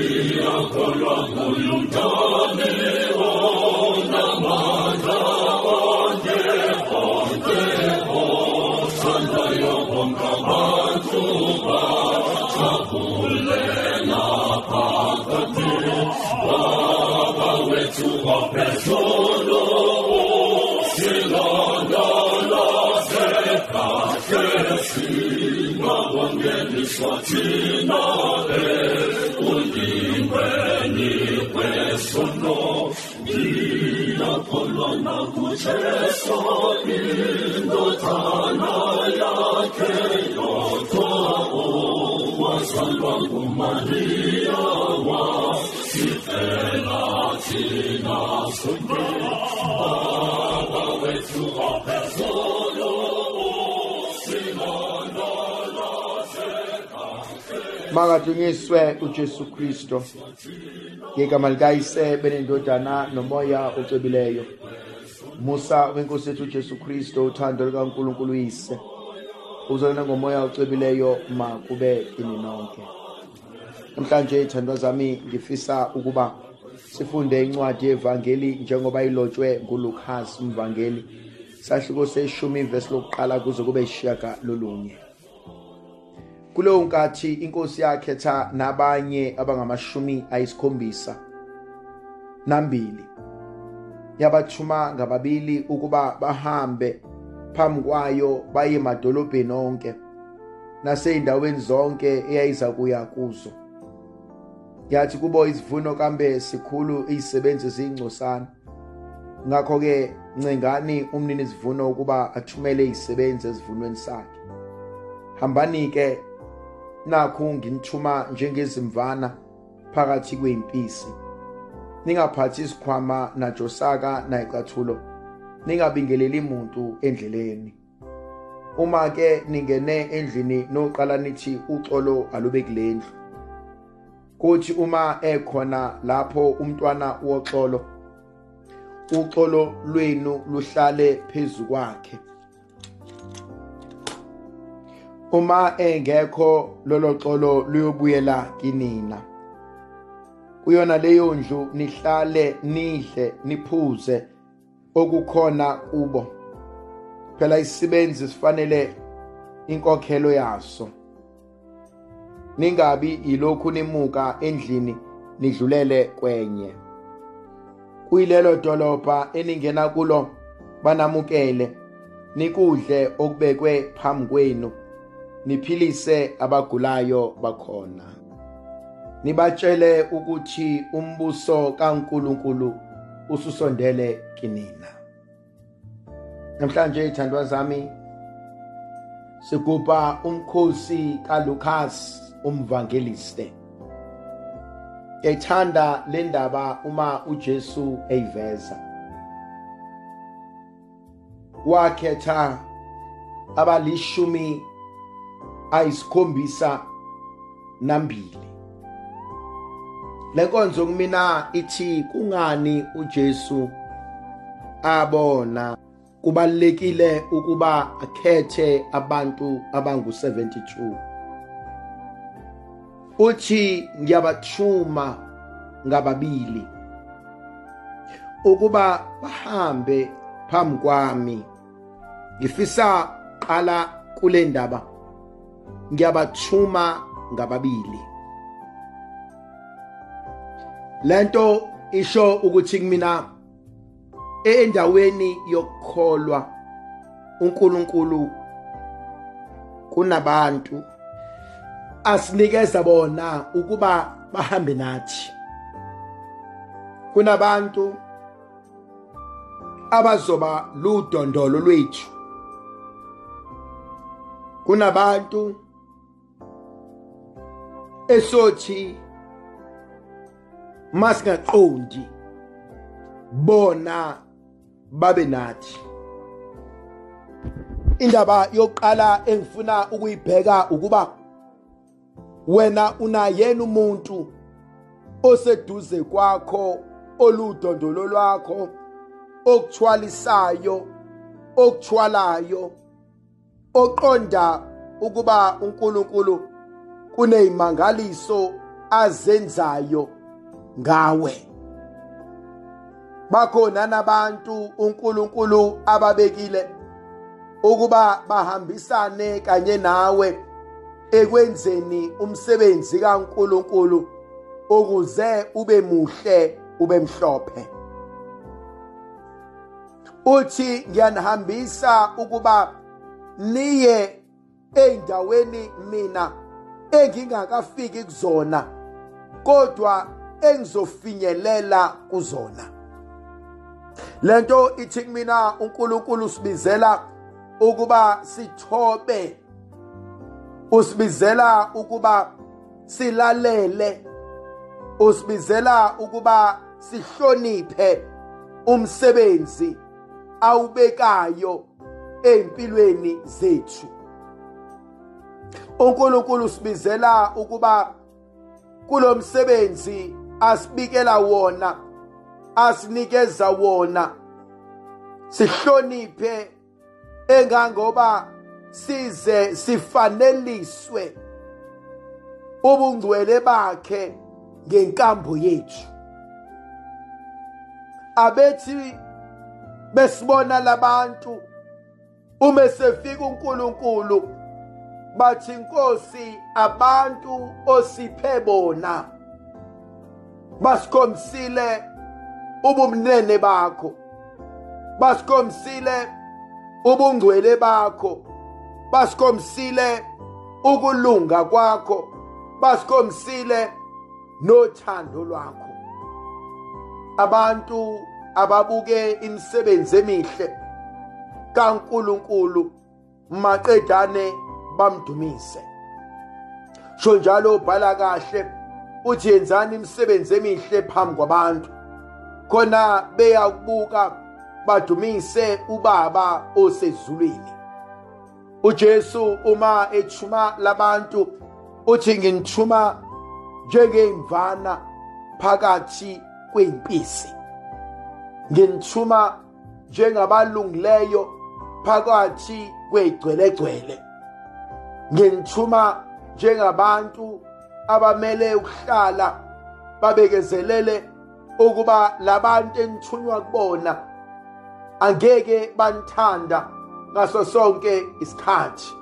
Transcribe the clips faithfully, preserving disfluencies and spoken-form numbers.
Makadunyiswe uJesu Kristo ngegama likayise benendodana nomoya ocebileyo. Musa wenkosi yethu uJesu Kristo, uthando likaNkulunkulu uyise, uzolana ngomoya ocebileyo makube kini nonke. Namhlanje ithandwa zami ngifisa ukuba sifunde incwadi yevangeli njengoba ilotshwe nguLukas umvangeli, sahluko seshumi verse lokuqala kuze kube ishiyaga lolunye. Kuleyo nkathi inkosi yakhetha nabanye abangamashumi ayisikhombisa nambili, yabathuma ngababili ukuba bahambe phambi kwayo baye emadolobheni onke naseyindaweni zonke eyayiza kuya kuzo. Yathi kubo isivuno kambe sikhulu, izisebenzi zingcosana. Ngakho-ke ncengani umnini isivuno ukuba athumele izisebenzi ezivunweni sakhe. Hambani-ke, nakhu nginithuma njengezimvana phakathi kwempisi. Ningaphathi isikhwama najosaka nayicathulo, ningabingeleli muntu endleleni. Uma-ke ningene endlini noqala nithi uxolo alube kule ndlu. Kuthi uma ekhona lapho umntwana woxolo, uxolo lwenu luhlale phezu kwakhe. Uma engekho lolo xolo luyobuyela kinina. Kuyona leyo ndlu nihlale nidle niphuze okukhona kubo. Phela isisebenzi sifanele inkokhelo yaso. Ningabi ilokhu nimuka endlini nidlulele kwenye. Kuyilelo dolobha eningena kulo banamukele, nikudle okubekwe phambi kwenu, niphilise abagulayo bakhona. Nibatshele ukuthi umbuso kaNkulunkulu ususondele kinina. Namhlanje ithandwa zami sigubha umkhosi kaLukas umvangeliste. Ethanda le ndaba uma uJesu eyiveza. Wakhetha abalishumi ayisikhombisa nambili. Le nkonzo kumina ithi kungani uJesu abona kubalekile ukuba akhethe abantu abangu seventy-two. Uthi ngiyabathuma ngababili ukuba bahambe phambi kwami. Ngifisa qala kule ndaba, ngiyabathuma ngababili. Lento isho ukuthi kumina endaweni yokukholwa uNkulunkulu kunabantu asinikeza bona ukuba bahambe nathi. Kunabantu abazoba ludondolo lwethu. Kunabantu esothi masingaqondi bona babe nathi. Indaba yokuqala engifuna ukuyibheka ukuba wena unayena umuntu oseduze kwakho oludondolo lwakho okuthwalisayo okuthwalayo oqonda ukuba uNkulunkulu kunezimangaliso azenzayo ngawe. Bakhona nabantu uNkulunkulu ababekile ukuba bahambisane kanye nawe ekwenzeni umsebenzi kaNkulunkulu ukuze ube muhle ube mhlophe. Uthi ngiyanihambisa ukuba niye endaweni mina engingakafiki kuzona kodwa engizofinyelela kuzona. Lento ithi mina uNkulunkulu usibizela ukuba sithobe, usibizela ukuba silalele, usibizela ukuba sihloniphe umsebenzi awubekayo empilweni zethu. uNkulunkulu usibizela ukuba kulo msebenzi asibikela wona, asinikeza wona, sihloniphe engangoba size sifaneliswe ubungcwele bakhe ngenkambo yethu. Abethi besibona labantu uma sefika uNkulunkulu bathi Nkosi abantu osiphe bona, basikhombisile ubumnene bakho, basikhombisile ubungcwele bakho, basikhombisile ukulunga kwakho, basikhombisile nothando lwakho. Abantu ababuke imisebenzi emihle kaNkulunkulu maqedane bamdumise. Sho njalo bhala kahle uthi yenzani imisebenzi emihle phambi kwabantu khona beyakubuka badumise uBaba osezulwini. uJesu uma ethuma labantu uthi nginithuma njengemvana phakathi kwempisi, nginithuma njengabalungileyo phakathi kwegcwelegcwele, nginithuma njengabantu abamele ukuhlala babekezelele ukuba labantu enithunywa kubona angeke banithanda ngaso sonke isikhathi,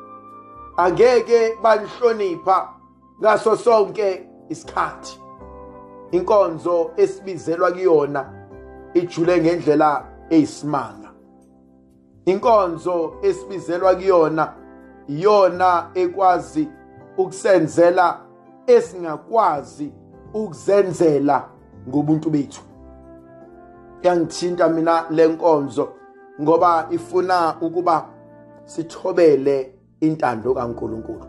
angeke banihlonipha ngaso sonke isikhathi. Inkonzo esibizelwa kuyona ijule ngendlela eyisimanga. Inkonzo esibizelwa kuyona iyona ekwazi ukusenzela esingakwazi ukuzenzela ngobuntu bethu. Yangithinta mina lenkonzo ngoba ifuna ukuba sithobele intando kaNkulunkulu.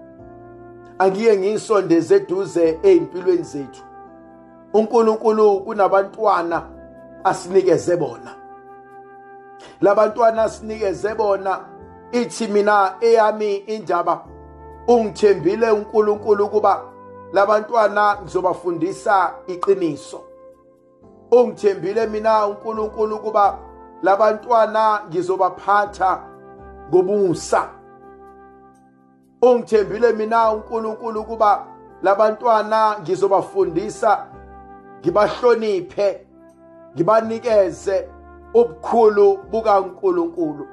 Angiye ngisondeze eduze ezimpilweni zethu. uNkulunkulu kunabantwana asinikeze bona. Labantwana asinikeze bona ithi mina eyami indaba ungithembile uNkulunkulu kuba labantwana ngizobafundisa iqiniso. Ungithembile mina uNkulunkulu kuba labantwana ngizobaphatha ngobusa. Ungithembile mina uNkulunkulu kuba labantwana ngizobafundisa, ngibahloniphe, ngibanikeze ubukhulu bukaNkulunkulu.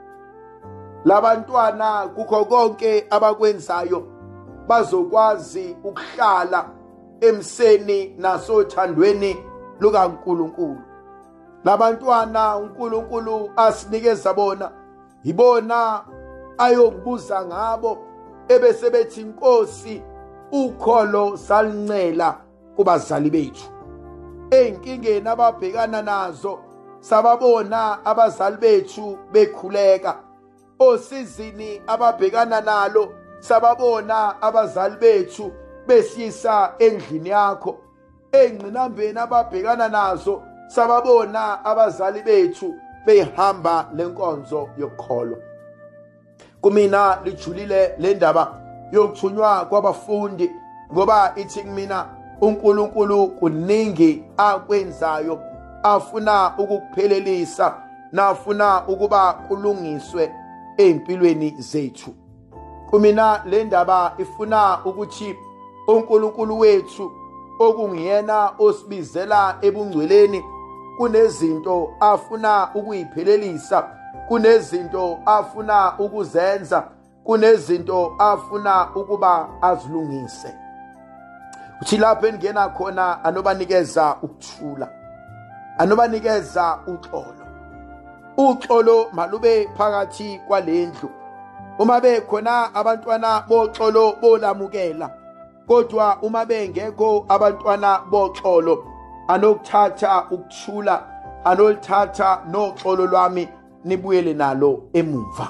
Labantwana kukho konke abakwenzayo bazokwazi ukuhlala emseni nasothandweni lukaNkulunkulu. Labantwana uNkulunkulu asinikeza bona, ibona ayokubuza ngabo ebese bethi Nkosi ukholo salincela kubazali bethu. Einkingeni ababhekana nazo sababona abazali bethu bekhuleka. Osizini ababhekana nalo sababona abazali bethu besiyisa endlini yakho. Engqinambeni ababhekana nazo sababona abazali bethu behamba lenkonzo yokukholo. Kumina lijulile le ndaba yokuthunywa kwabafundi ngoba ithi kumina uNkulunkulu kuningi akwenzayo, afuna ukuphelelisa nafuna ukuba kulungiswe empilweni zethu. Kumina le ndaba ifuna ukuthi uNkulunkulu wethu okungiyena osibizela ebungcweleni, kunezinto afuna ukuyiphelelisa, kunezinto afuna ukuzenza, kunezinto afuna ukuba azilungise. Uthi lapho engena khona anobanikeza ukuthula, anobanikeza uxolo. Uxolo malube phakathi kwalendlu. Uma bekhona abantwana boxolo bolamukela, kodwa uma bengekho abantwana boxolo, anokuthatha ukuthula, anolithatha noxolo lwami nibuyele nalo emuva.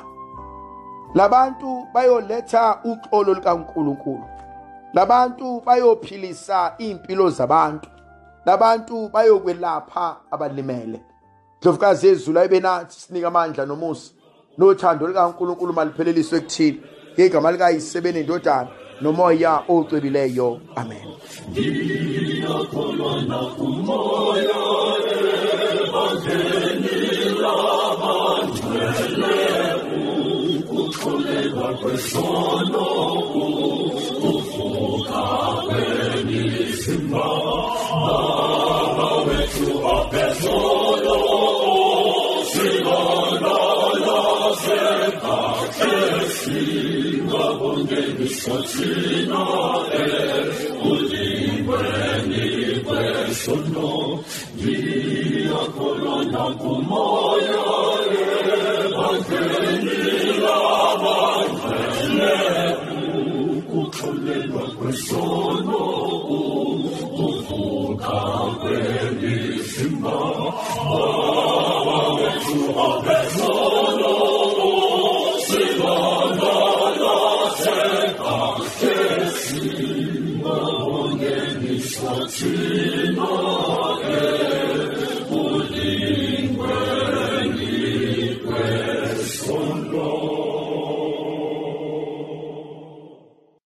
Labantu bayoletha uxolo likaNkulunkulu. Labantu bayophilisa impilo zabantu. Labantu bayokwelapha abalimele. Ndlovukazi yezulu ayibe nathi, sinika amandla nomusa nothando likaNkulunkulu malipheleliswe kuthini, ngegama likaYise neNdodana noMoya ocwebileyo. Amen. Tina